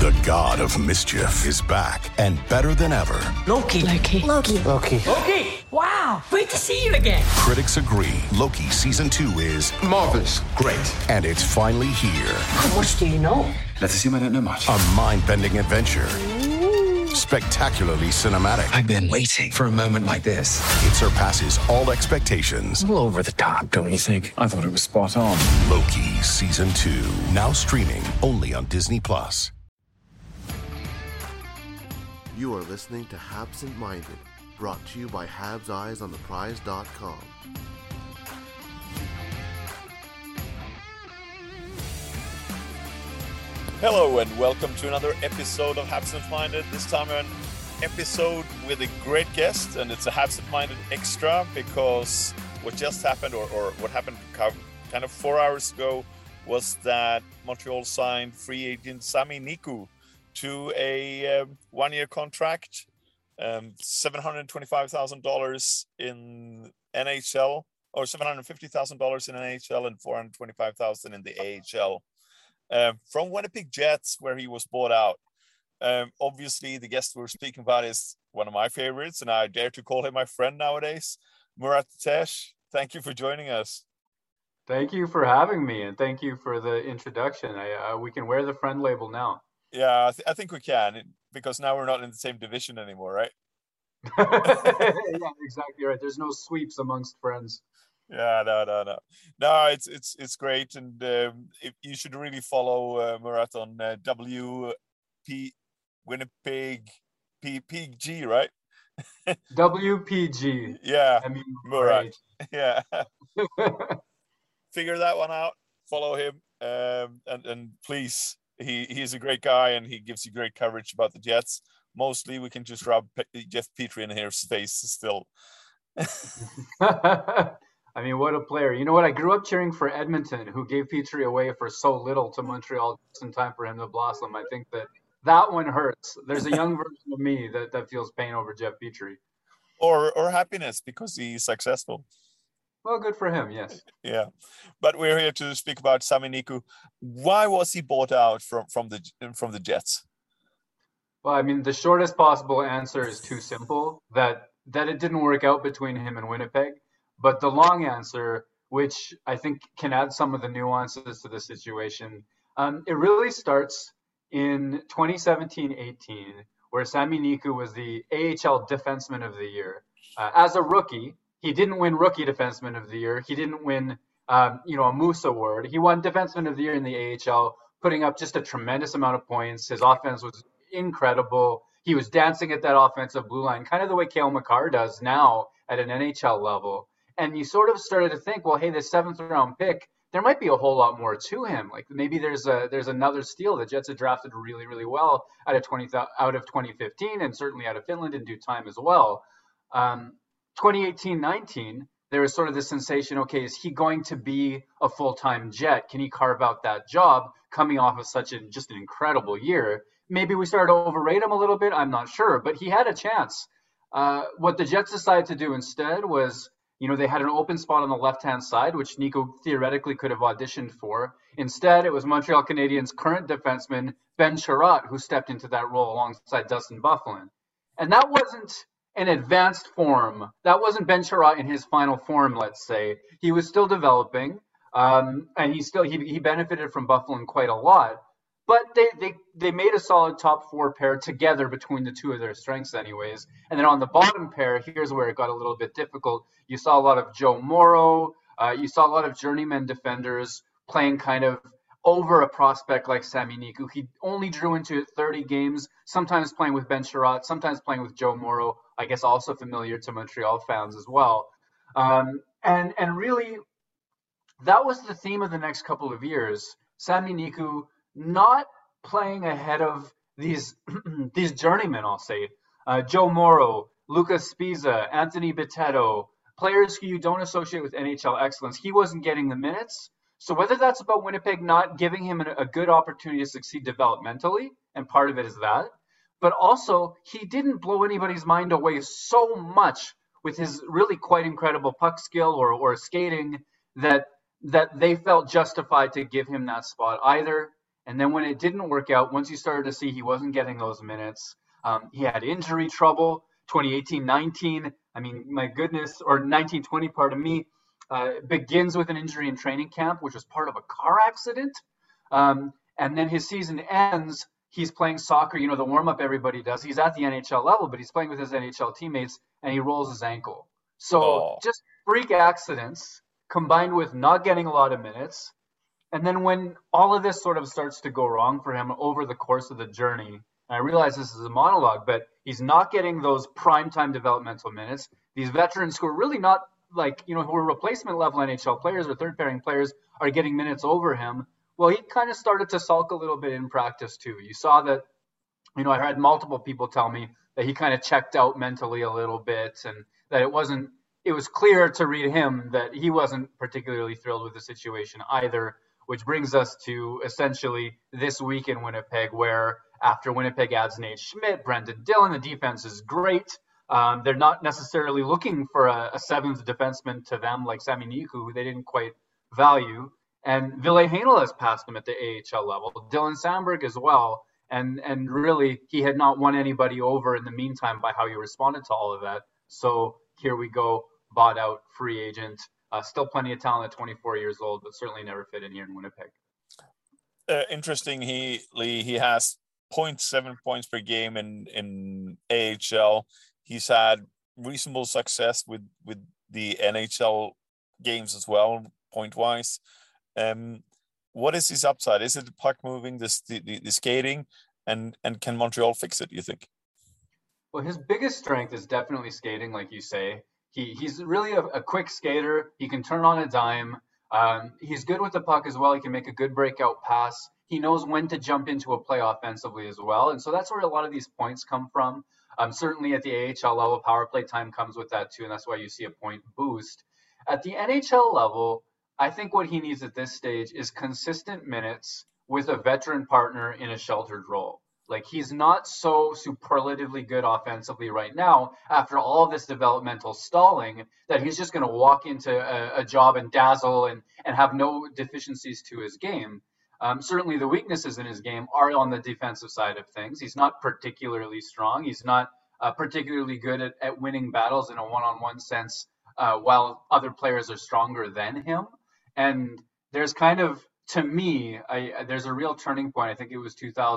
The god of mischief is back and better than ever. Loki. Wow, great to see you again. Critics agree Loki Season 2 is marvelous. Great. And it's finally here. How much do you know? Let's assume I don't know much. A mind-bending adventure. Spectacularly cinematic. I've been waiting for a moment like this. It surpasses all expectations. A little over the top, don't you think? I thought it was spot on. Loki Season 2. Now streaming only on Disney+. You are listening to Habsent Minded, brought to you by Habs Eyes on the Prize.com. Hello and welcome to another episode of Habsent Minded. This time an episode with a great guest, and it's a Habsent Minded extra because what just happened, or what happened kind of 4 hours ago, was that Montreal signed free agent Sami Niku to a one-year contract, $725,000 in NHL, or $750,000 in NHL and $425,000 in the AHL. From Winnipeg Jets, where he was bought out. Obviously, the guest we're speaking about is one of my favorites, and I dare to call him my friend nowadays, Murat Ates. Thank you for joining us. Thank you for having me, and thank you for the introduction. We can wear the friend label now. Yeah, I think we can, because now we're not in the same division anymore, right? Yeah, exactly right. There's no sweeps amongst friends. Yeah, no, it's great, and you should really follow Murat on WP Winnipeg PG, right? WPG. Yeah, I mean, Murat. Yeah. Figure that one out. Follow him, and please, he's a great guy, and he gives you great coverage about the Jets. Mostly, we can just rub Jeff Petrie in his face still. I mean, what a player. You know what? I grew up cheering for Edmonton, who gave Petrie away for so little to Montreal just in time for him to blossom. I think that one hurts. There's a young version of me that feels pain over Jeff Petrie. Or happiness because he's successful. Well, good for him, yes. Yeah. But we're here to speak about Sami Niku. Why was he bought out from the Jets? Well, I mean, the shortest possible answer is too simple, that it didn't work out between him and Winnipeg. But the long answer, which I think can add some of the nuances to the situation, it really starts in 2017-18, where Sami Niku was the AHL Defenseman of the Year. As a rookie, he didn't win Rookie Defenseman of the Year. He didn't win, a Moose Award. He won Defenseman of the Year in the AHL, putting up just a tremendous amount of points. His offense was incredible. He was dancing at that offensive blue line, kind of the way Cale Makar does now at an NHL level. And you sort of started to think, well, hey, this 7th round pick, there might be a whole lot more to him. Like maybe there's another steal. The Jets had drafted really, really well out of 2015 and certainly out of Finland in due time as well. 2018-19, there was sort of this sensation, okay, is he going to be a full-time Jet? Can he carve out that job coming off of just an incredible year? Maybe we started to overrate him a little bit. I'm not sure, but he had a chance. What the Jets decided to do instead was, they had an open spot on the left-hand side, which Niku theoretically could have auditioned for. Instead, it was Montreal Canadiens' current defenseman, Ben Chiarot, who stepped into that role alongside Dustin Byfuglien. And that wasn't an advanced form. That wasn't Ben Chiarot in his final form, let's say. He was still developing, and he benefited from Byfuglien quite a lot. But they made a solid top 4 pair together between the two of their strengths anyways. And then on the bottom pair, here's where it got a little bit difficult. You saw a lot of Joe Morrow. You saw a lot of journeyman defenders playing kind of over a prospect like Sami Niku. He only drew into 30 games, sometimes playing with Ben Chiarot, sometimes playing with Joe Morrow, I guess also familiar to Montreal fans as well. And really, that was the theme of the next couple of years. Sami Niku not playing ahead of these journeymen, I'll say. Joe Morrow, Lucas Spiza, Anthony Bitetto, players who you don't associate with NHL excellence. He wasn't getting the minutes. So whether that's about Winnipeg not giving him a good opportunity to succeed developmentally, and part of it is that, but also he didn't blow anybody's mind away so much with his really quite incredible puck skill or skating that they felt justified to give him that spot either. And then when it didn't work out, once you started to see he wasn't getting those minutes, he had injury trouble. 2018-19, I mean, my goodness, or 19-20, pardon me, begins with an injury in training camp, which was part of a car accident. And then his season ends. He's playing soccer, the warm-up everybody does. He's at the NHL level, but he's playing with his NHL teammates, and he rolls his ankle. So just freak accidents combined with not getting a lot of minutes. And then when all of this sort of starts to go wrong for him over the course of the journey, and I realize this is a monologue, but he's not getting those primetime developmental minutes. These veterans who are really not who are replacement level NHL players or third pairing players are getting minutes over him. Well, he kind of started to sulk a little bit in practice too. You saw that, I had multiple people tell me that he kind of checked out mentally a little bit, and that it was clear to read him that he wasn't particularly thrilled with the situation either, which brings us to essentially this week in Winnipeg, where after Winnipeg adds Nate Schmidt, Brendan Dillon, the defense is great. They're not necessarily looking for a seventh defenseman to them like Sami Niku, who they didn't quite value. And Ville Heinola has passed him at the AHL level. Dylan Sandberg as well. And really, he had not won anybody over in the meantime by how he responded to all of that. So here we go, bought out, free agent. Still plenty of talent at 24 years old, but certainly never fit in here in Winnipeg. Interesting. He has 0.7 points per game in AHL. He's had reasonable success with the NHL games as well, point-wise. What is his upside? Is it the puck moving, the skating, and can Montreal fix it, you think? Well, his biggest strength is definitely skating, like you say. He's really a quick skater. He can turn on a dime. He's good with the puck as well. He can make a good breakout pass. He knows when to jump into a play offensively as well. And so that's where a lot of these points come from. Certainly at the AHL level, power play time comes with that too, and that's why you see a point boost. At the NHL level, I think what he needs at this stage is consistent minutes with a veteran partner in a sheltered role. Like, he's not so superlatively good offensively right now after all of this developmental stalling that he's just going to walk into a job and dazzle and have no deficiencies to his game. Certainly the weaknesses in his game are on the defensive side of things. He's not particularly strong. He's not particularly good at winning battles in a one-on-one sense while other players are stronger than him. And there's kind of, to me, there's a real turning point. I think it was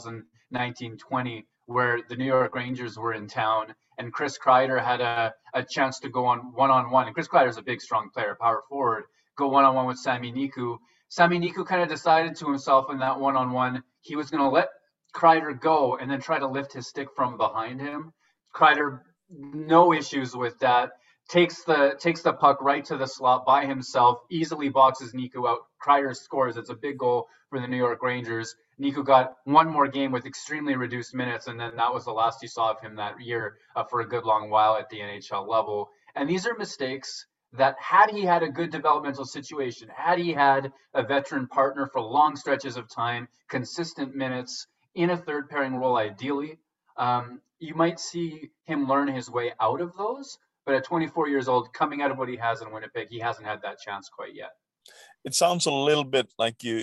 2019-20 where the New York Rangers were in town and Chris Kreider had a chance to go on one-on-one. And Chris Kreider is a big, strong player, power forward, go one-on-one with Sami Niku. Sami Niku kind of decided to himself in that one-on-one he was going to let Kreider go and then try to lift his stick from behind him. Kreider, no issues with that. Takes the puck right to the slot by himself, easily boxes Niku out. Kreider scores. It's a big goal for the New York Rangers. Niku got one more game with extremely reduced minutes, and then that was the last you saw of him that year for a good long while at the NHL level. And these are mistakes that, had he had a good developmental situation, had he had a veteran partner for long stretches of time, consistent minutes in a third pairing role ideally, you might see him learn his way out of those. But at 24 years old, coming out of what he has in Winnipeg, he hasn't had that chance quite yet. It sounds a little bit like he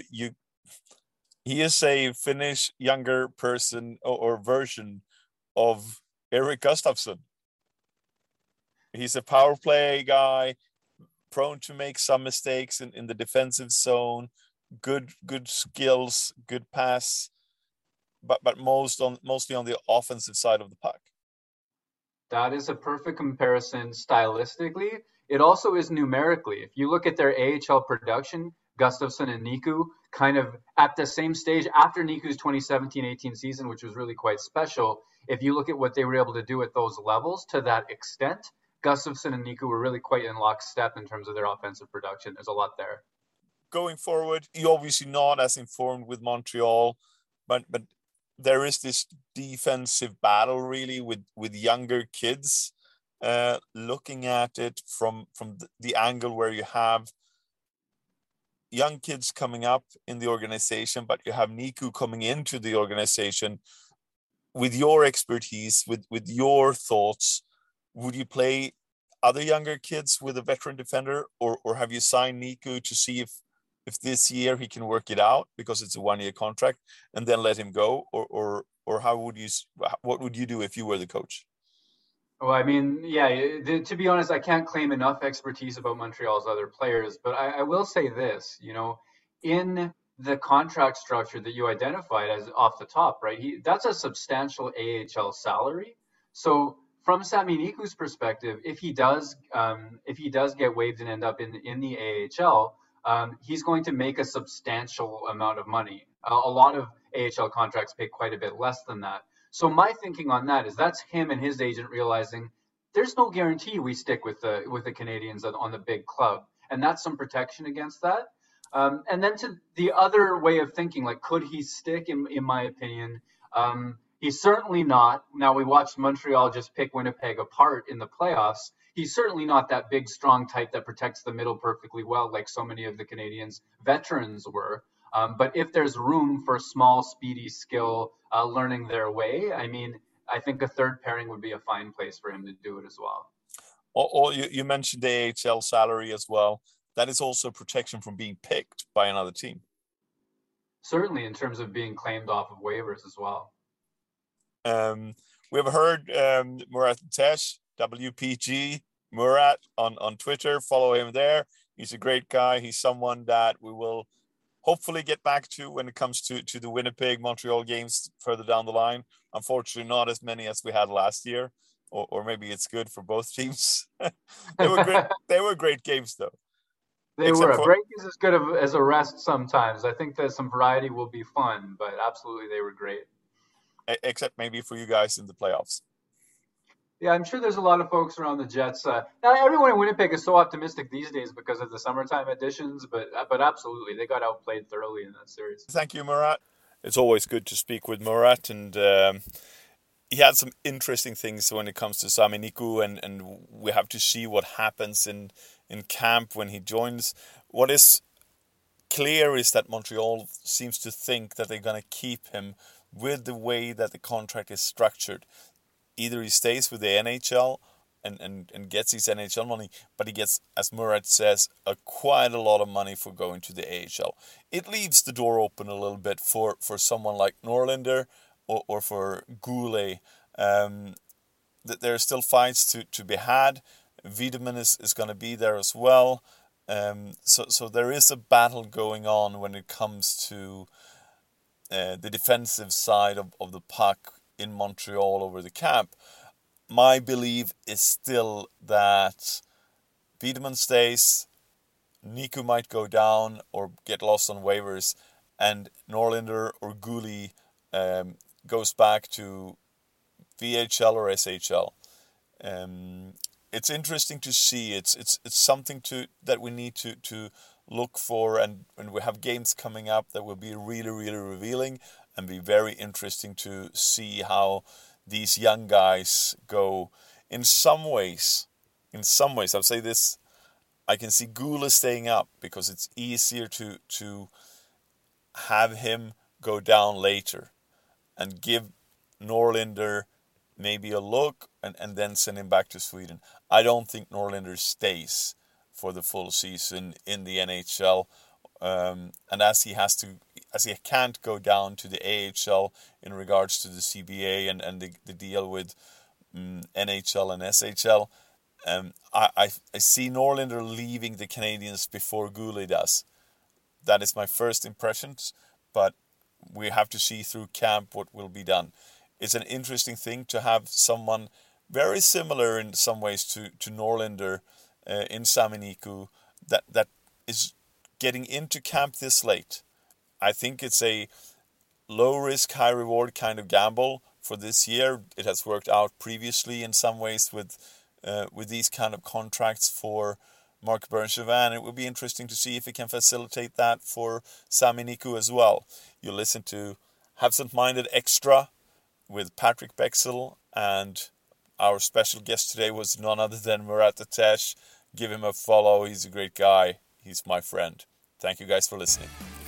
is a Finnish younger person or version of Erik Gustafsson. He's a power play guy, prone to make some mistakes in the defensive zone, good skills, good pass, but mostly on the offensive side of the puck. That is a perfect comparison stylistically. It also is numerically. If you look at their AHL production, Gustafsson and Niku kind of at the same stage after Niku's 2017-18 season, which was really quite special. If you look at what they were able to do at those levels to that extent, Gustafsson and Niku were really quite in lockstep in terms of their offensive production. There's a lot there. Going forward, you're obviously not as informed with Montreal, but there is this defensive battle really with younger kids, looking at it from the angle where you have young kids coming up in the organization, but you have Niku coming into the organization. With your expertise, with your thoughts, would you play other younger kids with a veteran defender, or have you signed Niku to see if if this year he can work it out because it's a 1-year contract, and then let him go, or what would you do if you were the coach? Well, I mean, yeah, to be honest, I can't claim enough expertise about Montreal's other players, but I will say this, in the contract structure that you identified as off the top, right? That's a substantial AHL salary. So from Sami Niku's perspective, if he does get waived and end up in the AHL, he's going to make a substantial amount of money. A lot of AHL contracts pay quite a bit less than that. So my thinking on that is that's him and his agent realizing there's no guarantee we stick with the Canadiens on the big club, and that's some protection against that. And then to the other way of thinking, like, could he stick? In my opinion, he's certainly not. Now, we watched Montreal just pick Winnipeg apart in the playoffs. He's certainly not that big, strong type that protects the middle perfectly well, like so many of the Canadiens veterans were. But if there's room for small, speedy skill learning their way, I mean, I think a third pairing would be a fine place for him to do it as well. You mentioned the AHL salary as well. That is also protection from being picked by another team. Certainly, in terms of being claimed off of waivers as well. We have heard Murat Ates, WPG Murat on Twitter. Follow him there. He's a great guy. He's someone that we will hopefully get back to when it comes to the Winnipeg Montreal games further down the line. Unfortunately, not as many as we had last year, or maybe it's good for both teams. They were great. They were great games, though. They were. A break is as good as a rest sometimes. I think that some variety will be fun, but absolutely they were great. Except maybe for you guys in the playoffs. Yeah, I'm sure there's a lot of folks around the Jets. Now, everyone in Winnipeg is so optimistic these days because of the summertime additions, but absolutely, they got outplayed thoroughly in that series. Thank you, Murat. It's always good to speak with Murat, and he had some interesting things when it comes to Sami Niku, and we have to see what happens in camp when he joins. What is clear is that Montreal seems to think that they're going to keep him with the way that the contract is structured. Either he stays with the NHL and gets his NHL money, but he gets, as Murat says, quite a lot of money for going to the AHL. It leaves the door open a little bit for someone like Norlinder or for Goulet. There are still fights to be had. Wiedemann is going to be there as well. So there is a battle going on when it comes to the defensive side of the puck in Montreal over the cap. My belief is still that Wiedemann stays, Niku might go down or get lost on waivers, and Norlinder or Goulet goes back to VHL or SHL. It's interesting to see. It's something that we need to look for, and we have games coming up that will be really, really revealing and be very interesting to see how these young guys go. In some ways, I'll say this, I can see Goulet staying up because it's easier to have him go down later and give Norlinder maybe a look and then send him back to Sweden. I don't think Norlinder stays for the full season in the NHL. And as he can't go down to the AHL in regards to the CBA and the deal with NHL and SHL, I see Norlinder leaving the Canadiens before Goulet does. That is my first impressions, but we have to see through camp what will be done. It's an interesting thing to have someone very similar in some ways to Norlinder in Sami Niku that is getting into camp this late. I think it's a low risk, high reward kind of gamble for this year. It has worked out previously in some ways with these kind of contracts for Marc Bergevin. It will be interesting to see if he can facilitate that for Sami Niku as well. You listen to Absent Minded Extra with Patrick Bexel, and our special guest today was none other than Murat Ates. Give him a follow. He's a great guy. He's my friend. Thank you guys for listening.